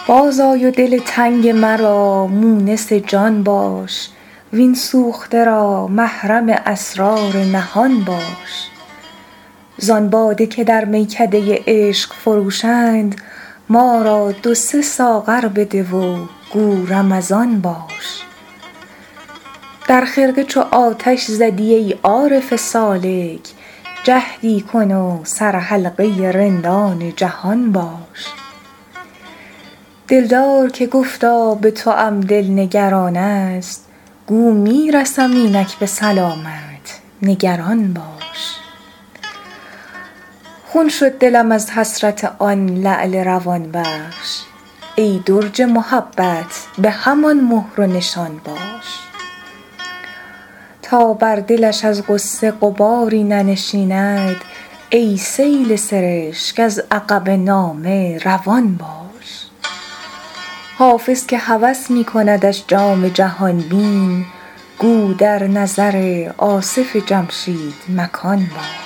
بازآی و دل تنگ مرا مونس جان باش، وین سوخته را محرم اسرار نهان باش. زان باده که در میکده عشق فروشند، ما را 2-3 ساغر بده و گو رمضان باش. در خرقه چو آتش زدی ای عارف سالک، جهدی کن و سرحلقه رندان جهان باش. دلدار که گفتا به توام دل نگران است، گو می رسم اینک به سلامت نگران باش. خون شد دلم از حسرت آن لعل روان بخش، ای درج محبت به همان مهر و نشان باش. تا بر دلش از غصه غباری ننشیند، ای سیل سرشک از عقب نامه روان باش. حافظ که هوس می کندش جام جهان بین، گو در نظر آصف جمشید مکان باش.